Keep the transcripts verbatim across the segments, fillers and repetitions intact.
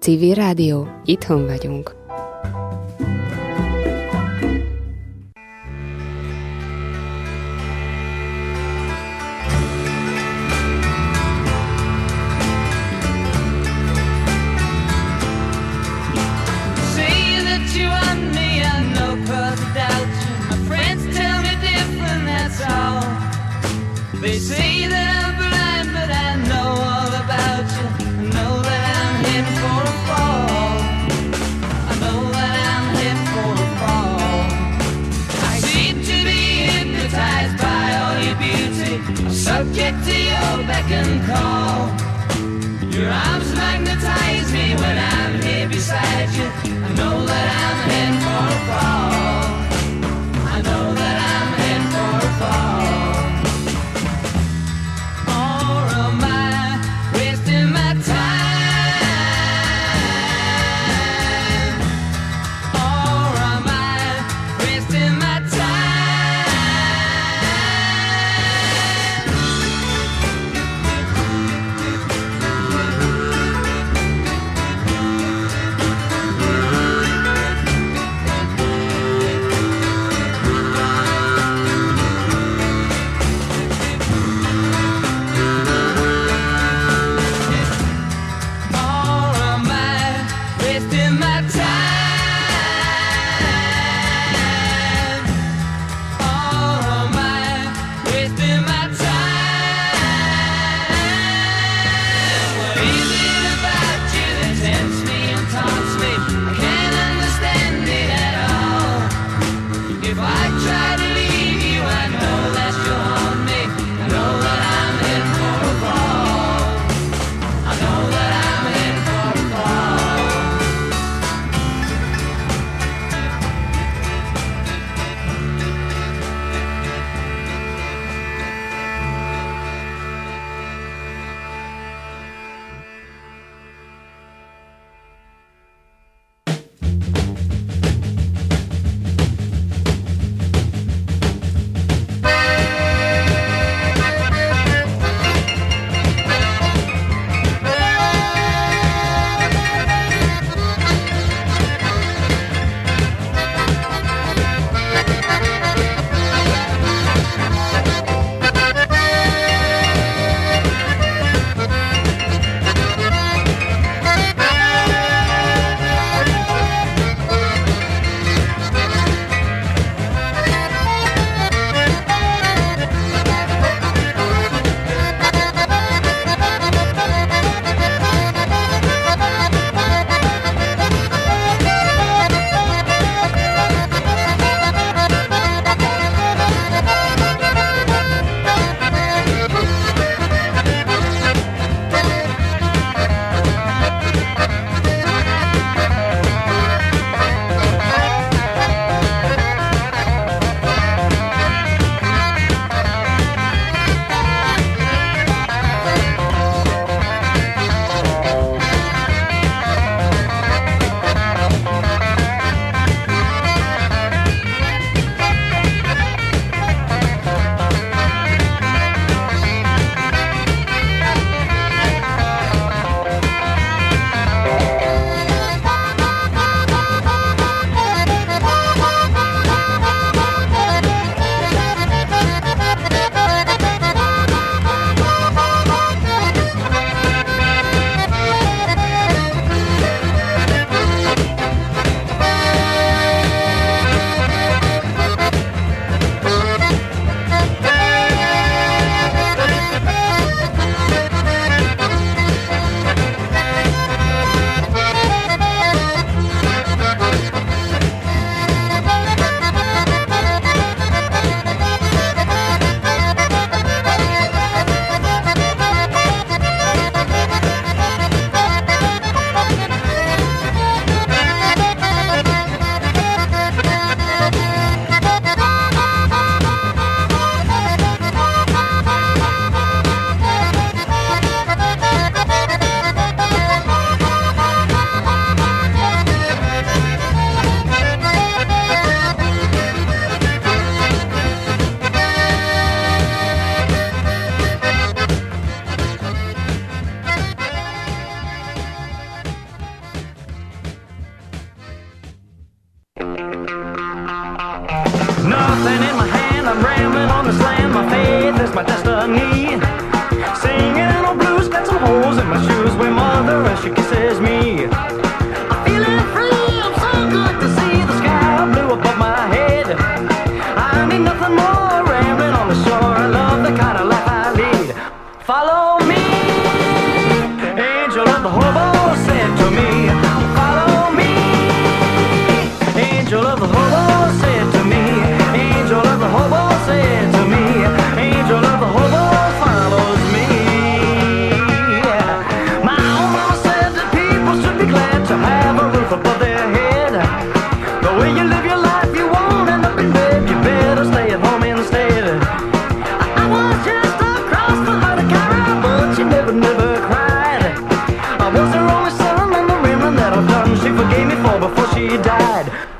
Civil Rádió, itthon vagyunk. They say that I'm blind, but I know all about you. I know that I'm heading for a fall. I know that I'm heading for a fall. I seem to be hypnotized by all your beauty, subject to your beck and call. Your arms magnetize me when I'm here beside you. I know that I'm heading for a fall. I know that I'm heading for a fall.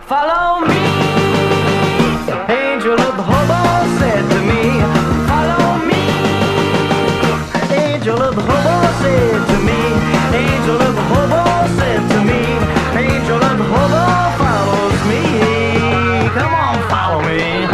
follow me. Angel of the hobo said to me, follow me. Angel of the hobo said to me, angel of the hobo said to me, angel of the hobo follows me. Come on, follow me.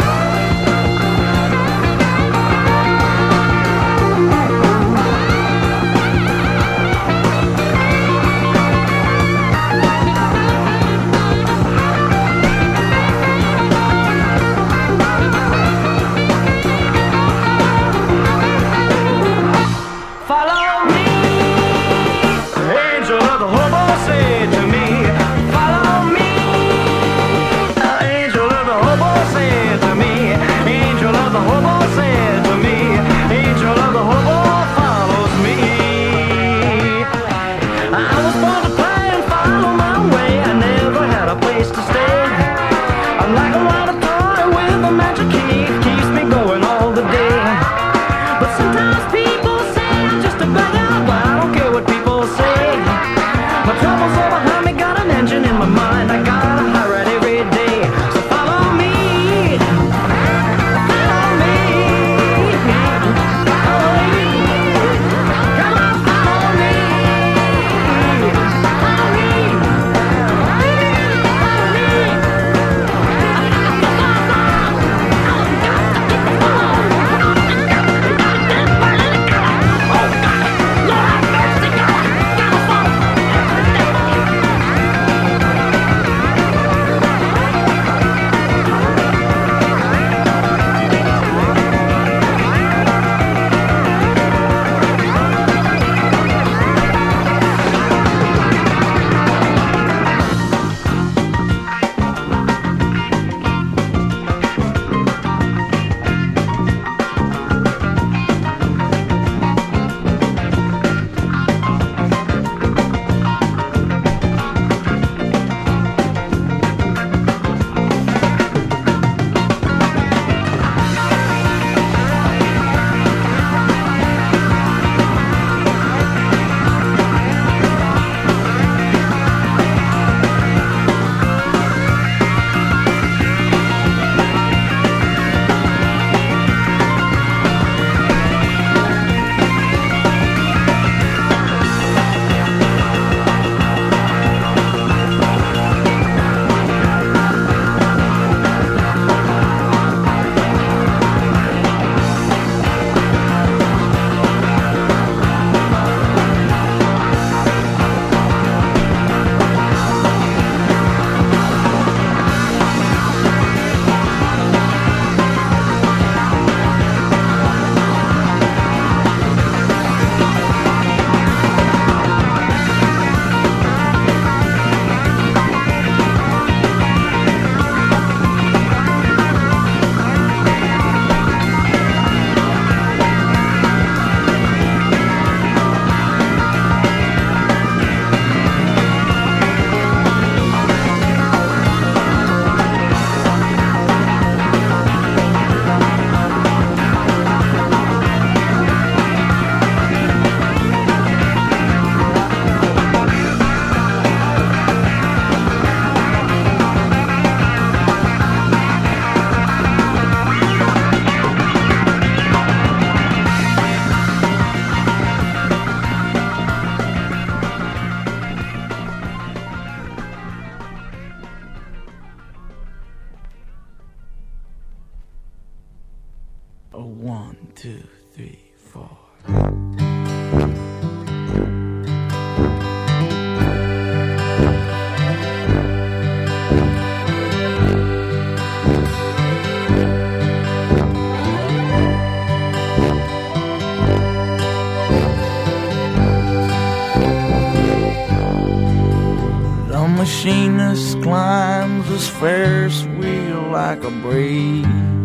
Machinist climbs his Ferris wheel like a breeze.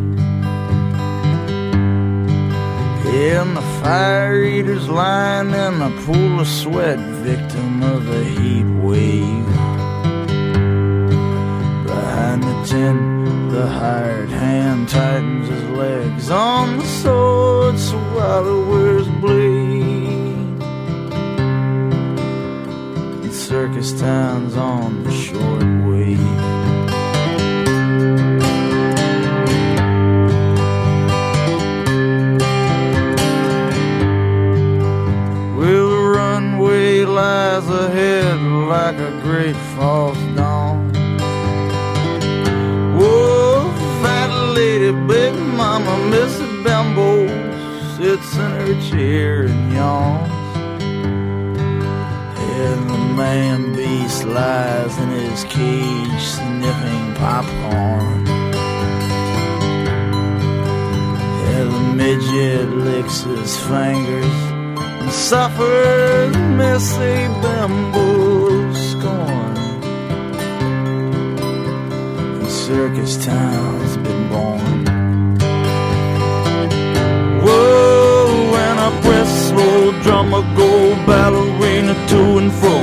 And the fire eater's lying in a pool of sweat, victim of a heat wave. Behind the tent, the hired hand tightens his legs on the sword so while he wears blade. And circus town's on the short wave. in her chair and yawns. And the man beast lies in his cage sniffing popcorn. And the midget licks his fingers and suffers messy bamboo scorn. And Circus Town's been born. Whoa, when I press slow drummer go ballerina to and fro,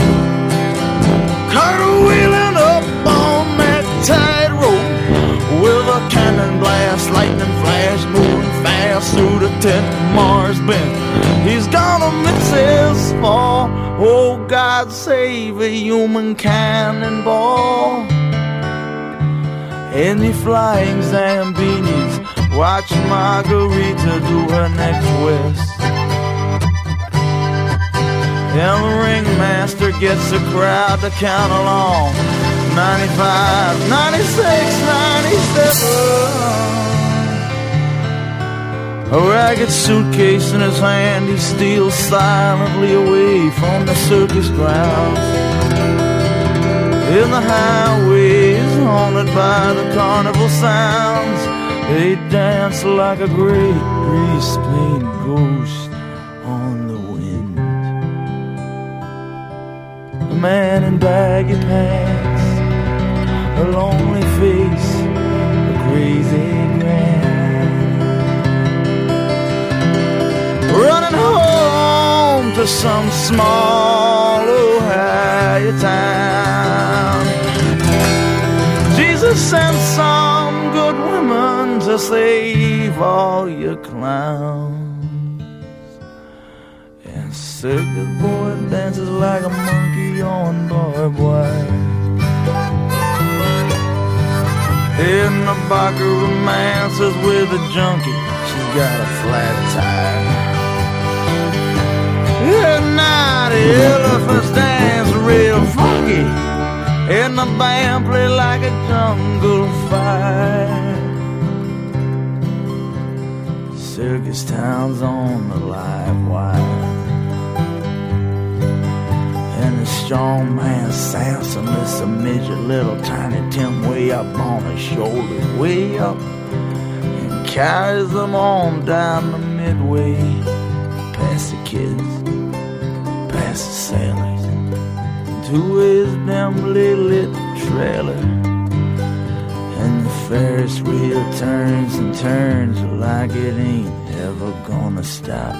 cartwheeling up on that tightrope with a cannon blast, lightning flash, moving fast through the tent Mars bent. He's gonna miss his fall. Oh, God save a human cannonball. And the flying Zambinis watch Margarita do her next twist. And the ringmaster gets the crowd to count along. ninety-five, ninety-six, ninety-seven. A ragged suitcase in his hand, he steals silently away from the circus grounds. In the highways haunted by the carnival sounds, they dance like a great grease-paint ghost on the wind. A man in baggy pants, a lonely face, a crazy grin, running home to some small Ohio town. Jesus sent some good women to save all your clowns. And circus boy dances like a monkey on barbed wire. In the Barker romances with a junkie, she's got a flat tire. At night the elephants dance real funky, and the band play like a jungle fire. Circus Town's on the live wire. And the strong man Samson lifts a midget little tiny Tim way up on his shoulder, way up, and carries them on down the midway, past the kids, past the sailors, to his dimly lit trailer. And the Ferris wheel turns and turns like it ain't ever gonna stop.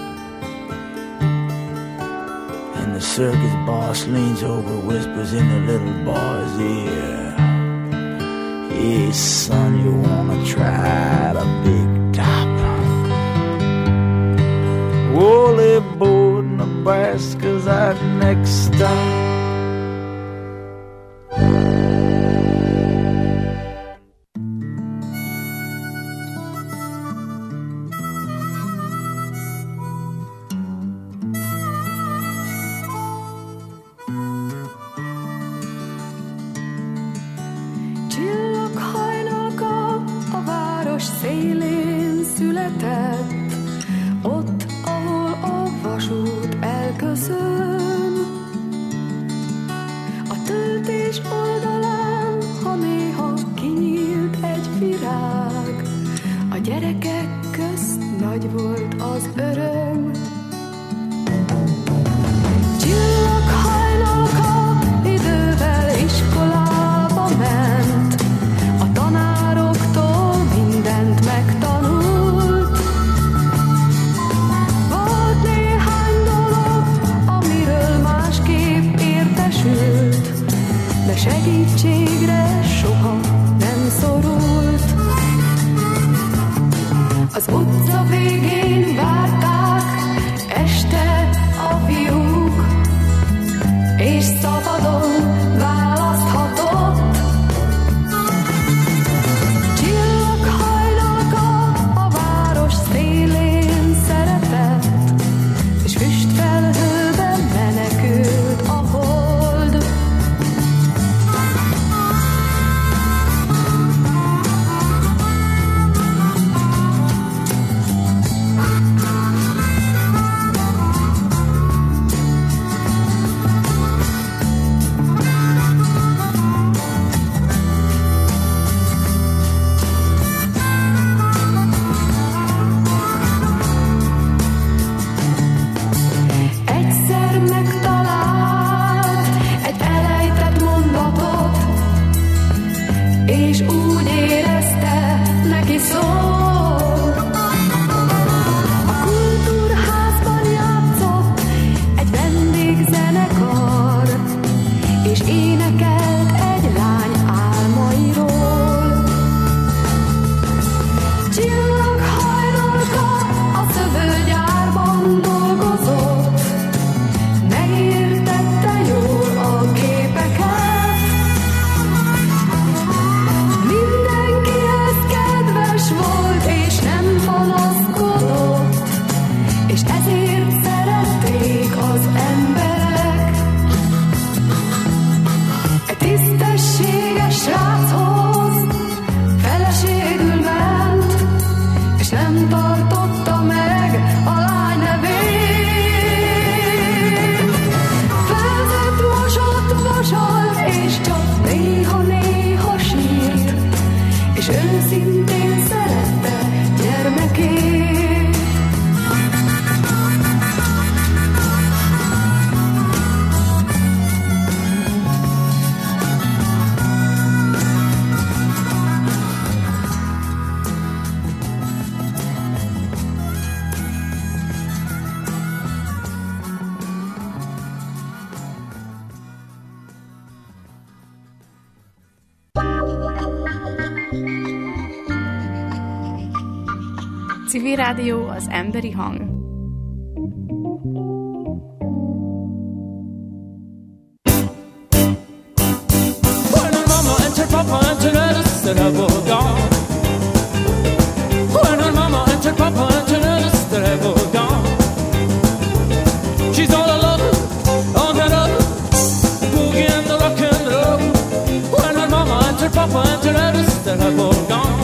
And the circus boss leans over, whispers in the little boy's ear, "Hey son, you wanna try the big top? Woolly board, Nebraska's our next stop." Szélén született, ott, ahol a vasút elköszön. A töltés oldalán, ha néha kinyílt egy virág, a gyerekek közt nagy volt az öröm. Csillaghajnalka idővel iskolába ment, a tanároktól mindent megtanult. Volt néhány dolog, amiről másképp értesült, de segítségre soha nem szorult. Az utca végén várták este a fiúk, és szabadon választhatott. Csillaghajnalka a város szélén szeretett, és füstfelhőben menekült a hold. Civil Rádió, az emberi hang. When her mama and her papa and her Alice that have all gone. When her mama and her papa and her Alice that have all gone. She's all alone on her own, boogie and the rock and roll. When her mama and her papa and her Alice that have all gone.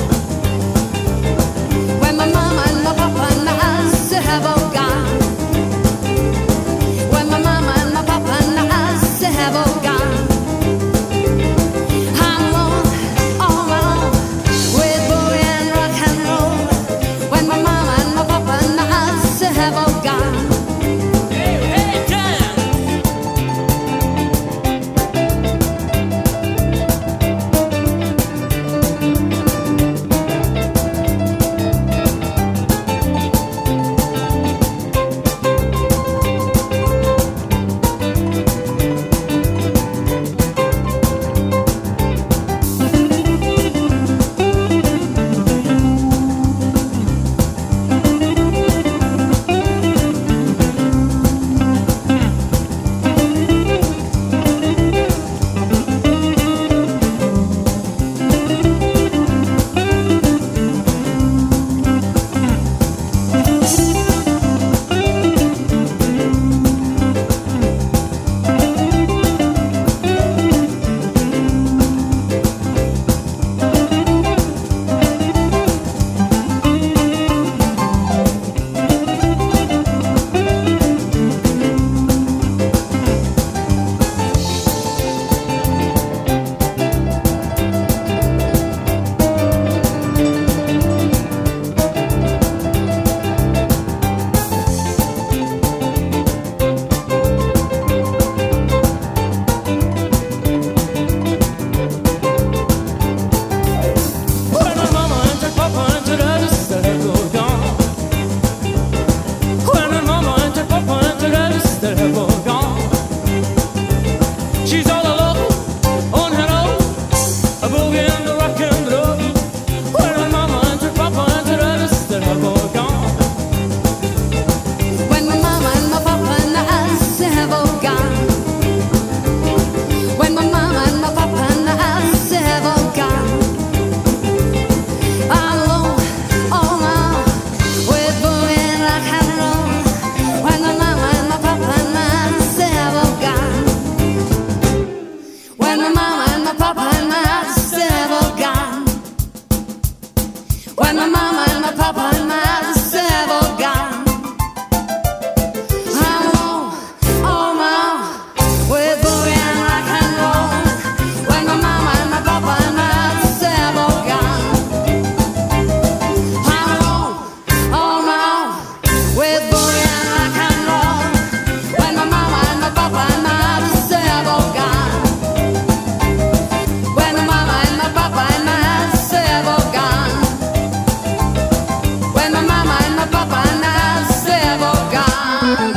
When my mama and my papa and my Alice have all gone. When my mama and my papa and my Alice have all gone. I'm alone, all my own, with boogie and rock and roll. When my mama and my papa and my Alice have all gone. Hey, hey, dance! When her mama and her papa and her Alice that have all gone. When her mama and her papa and her Alice that have all gone. She's all alone on her own, a boogie and the rock and roll. When her mama and her papa and her Alice that have all gone. When my mama and my papa and my Alice have all gone. When my mama and my papa and my Alice have all gone. I'm alone, all my own, with boogie and rock and roll. When my mama and my papa and my Alice have all gone. When my mama and my papa and my Alice have all gone. When my mama and my papa and my Alice have all gone. I'm alone, all my own, with boogie and rock and roll. When my mama and my papa and my Alice have all gone. I'm alone, all my own, with boogie and rock and roll. When my mama and my papa and my Alice have all gone. When my mama and my papa and my Alice have all gone. When my mama and my papa and my Alice have all gone.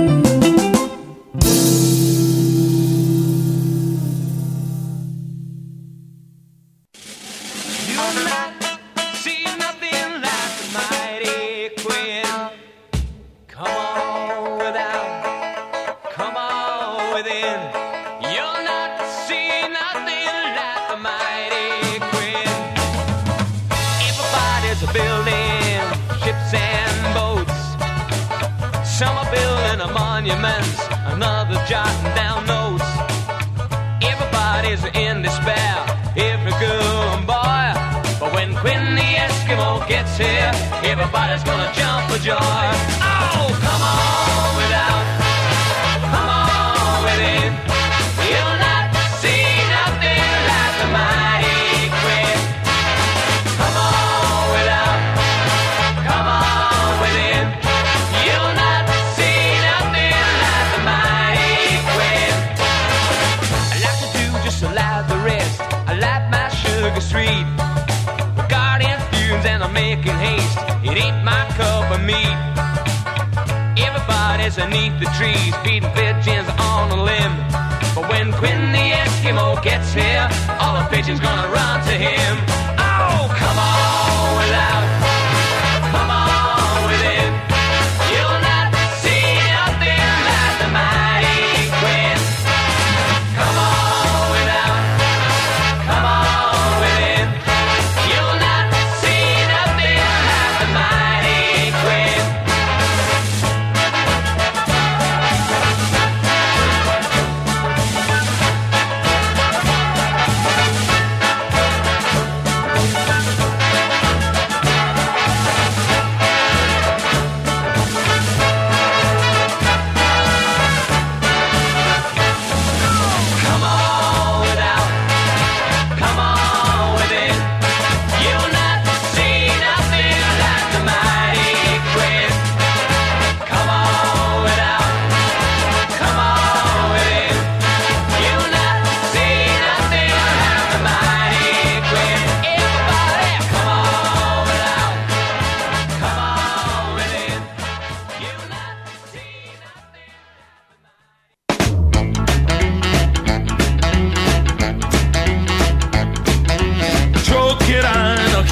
You'll not see nothing like the mighty Queen. Come on without, come on within. You'll not see nothing like the mighty Queen. Everybody's building ships and boats. Some are building a monuments, another jotting down notes. Everybody's in despair, every girl and boy. But when Quinn the Eskimo gets here, everybody's gonna jump for joy. Oh, come on without, come on within. You'll not see nothing like the mighty Quinn. Come on without, come on within. You'll not see nothing like the mighty Quinn. I like to do just like the rest. I like my sugar sweet. Guardian fumes and I'm making haste. It ain't my cup of meat. Everybody's beneath the trees, feeding pigeons on a limb. But when Quinn the Eskimo gets here, all the pigeons gonna run to him. Oh, come on without, come on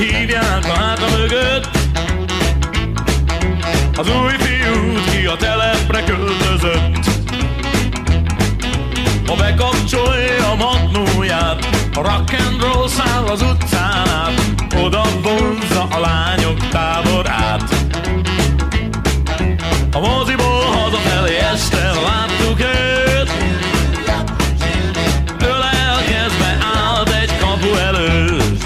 hívják a háta mögött. Az új fiút, ki a telepre költözött. Ha bekapcsolja a magnóját, a rock and roll száll az utcán át, oda vonzza a lányok táborát. A moziból hazafelé este láttuk őt, ölelkezve állt egy kapu előtt.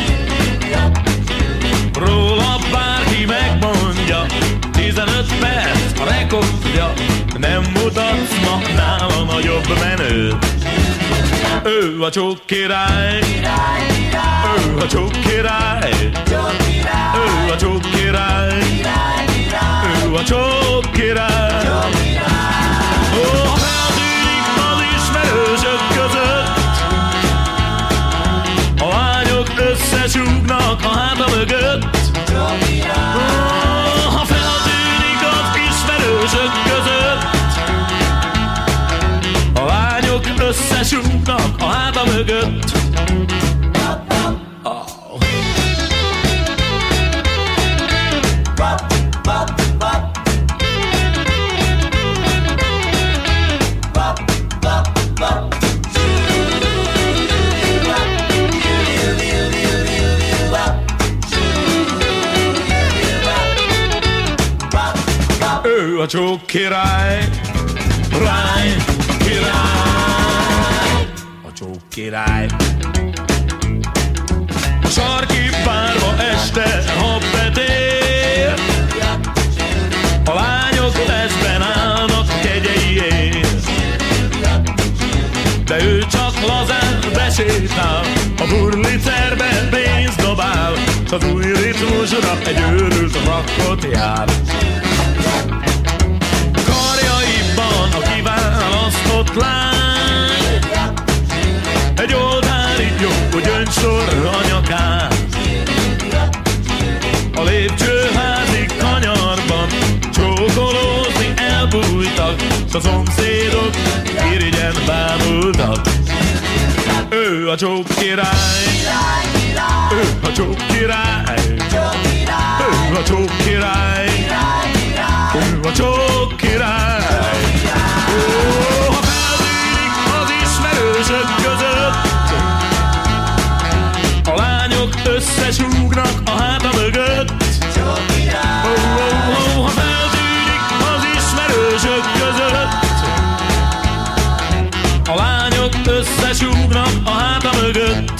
Róla bárki megmondja, tizenöt perc a rekordja, nem mutatsz ma nála nagyobb menőt. Ő a csók király, ő a csók király, ő a csók király, ő a csók király. Ó, ha feltűnik az ismerősök között, a lányok összesúgnak a háta mögött. Ó, ha feltűnik az ismerősök között, a lányok összesúgnak a háta mögött. Oh. Ő a csók király, rány, király, a csók király. A sarki bárba este, ha betér, a lányok leszben állnak kegyeiért. De ő csak lazán besétál, a burlicerbe pénzt dobál, s az új ritmusra egy őrült rakkot jár. Karjaiban a kiválasztott lány, egy oltári jó gyöngysor a nyakán. A lépcsőházi kanyarban csókolózni elbújtak, s a szomszédok irigyen bámultak. Ő a csók király, ő a csók király, ő a csók király, ő a csók király. Ó, ha feltűnik az ismerősök között, a lányok összesúgnak a háta mögött. Ó, ó, ó, ha feltűnik az ismerősök között, a lányok összesúgnak a háta mögött.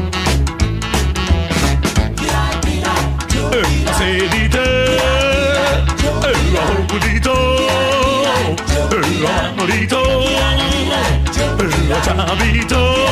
Ő a szédítő, ő a hódító, ő a hódító, ő a csábító.